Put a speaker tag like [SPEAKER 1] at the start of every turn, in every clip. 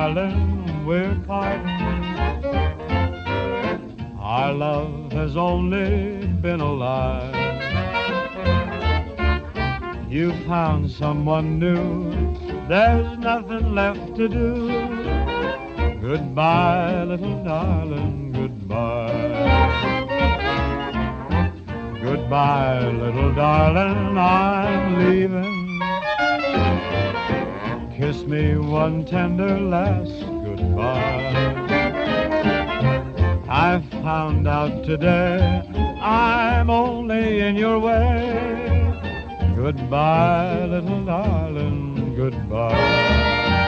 [SPEAKER 1] darling, we're parting. Our love has only been a lie. You found someone new, there's nothing left to do. Goodbye, little darling, goodbye. Goodbye, little darling, I'm leaving. Kiss me one tender last goodbye. I found out today I'm only in your way. Goodbye, little darling, goodbye.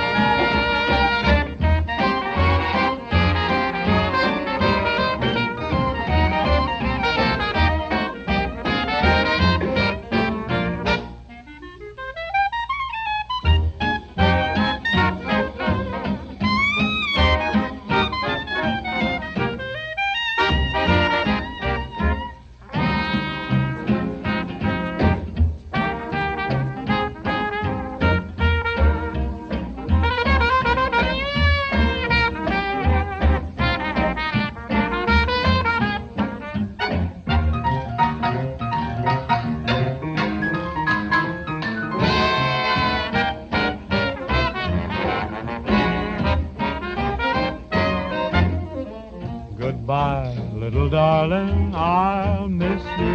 [SPEAKER 1] Goodbye, little darling, I'll miss you,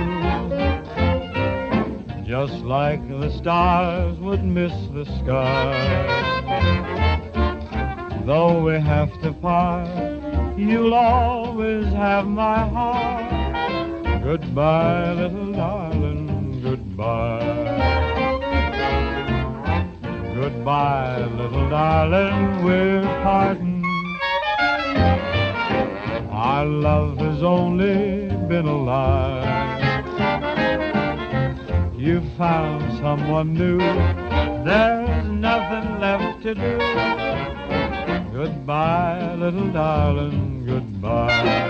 [SPEAKER 1] just like the stars would miss the sky. Though we have to part, you'll always have my heart. Goodbye, little darling, goodbye. Goodbye, little darling, we're parting. Our love has only been a lie. You found someone new, there's nothing left to do. Goodbye, little darling, goodbye.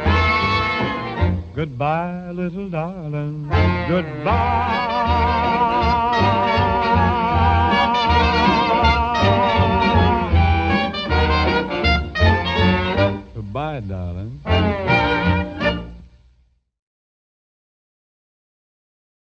[SPEAKER 1] Goodbye, little darling, goodbye.